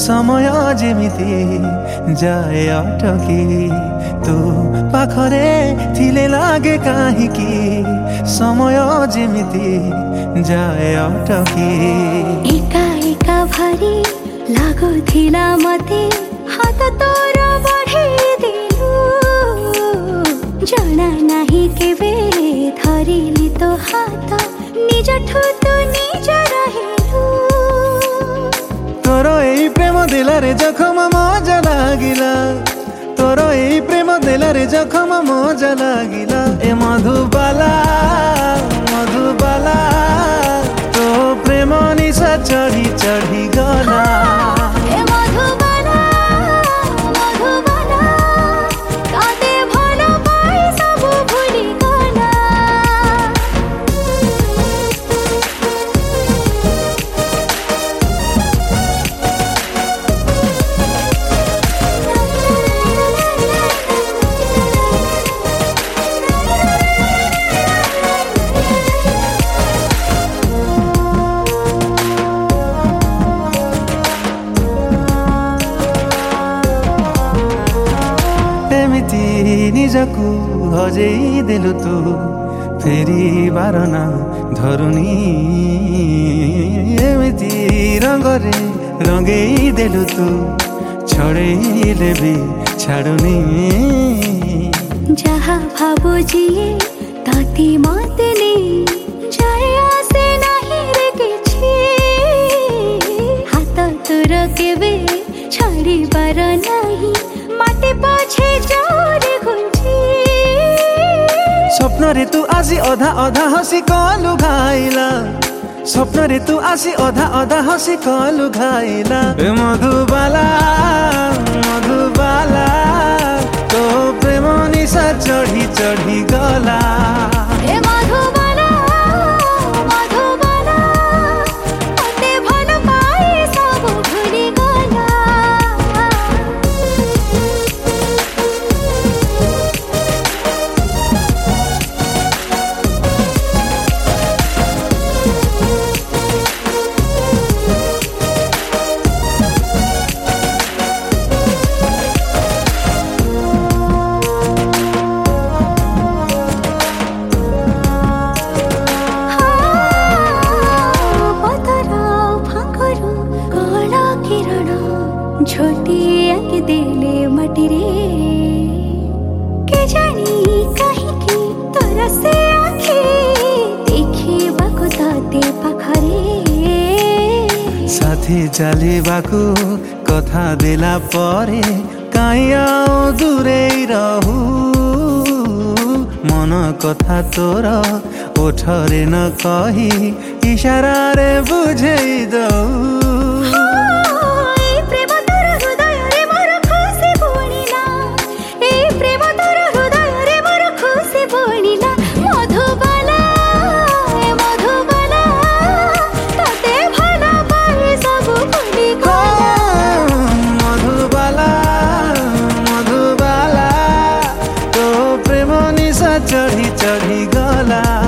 समय जेमिति जाए अटकी तू पाखरे थिले लागे काहीँकी समय जेमिति जाए अटकी एका एका भरी लागुथिला मते हात तोर बढाइदिनु जना नाही केबे धरिली तो हात निज ठुतो निज रहेलु तोर एई प्रेम देलारे जखम मजा लागिला तोर एई प्रेम देलारे जखम मजा लागिला ए मधुबाला मधुबाला तो प्रेम निशा चढ़ी चढ़ी गला ए मधुबाला मधुबाला काते भलो पाई सबु भुली गला एमिति निजकु हजेई देलु तू फेरि बारना धरुनी एमिति रंगरे रंगेई देलु तू छड़ेइले भी छाडुनी जहाँ भाबो जिए ताती मातले जाए आसे नाही रे किछि हात तोर केबे छाड़ी बार नाही माटे पछे जोरे घुंची स्वप्न रे तू आसी अधा अधा हसी कलु घाइला स्वप्न रे तू आसी अधा अधा हसी कलु घाइला ए मधुबाला मधुबाला तो प्रेम निशा चढ़ी चढ़ी गला ए मधुबाला मधुबाला मते भलो पाई सबु भुली गला छोटी आके देले मटी रे के जानी कहीं की तोरा से आखे देखी बाको ताते पाखरे साथी चाली बाकू कथा देला परे काई आओ दूरे रहू मन कथा तोर ओठरे न कही इशारा रे बुझेई दऊ चढ़ी चढ़ी गला।